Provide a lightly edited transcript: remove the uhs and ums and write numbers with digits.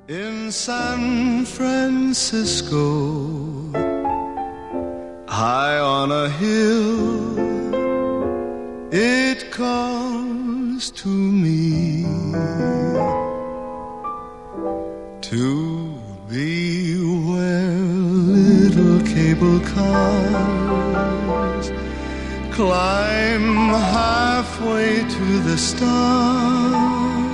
In San Francisco, high on a hill, it calls to me to be where little cable cars climb halfway to the stars.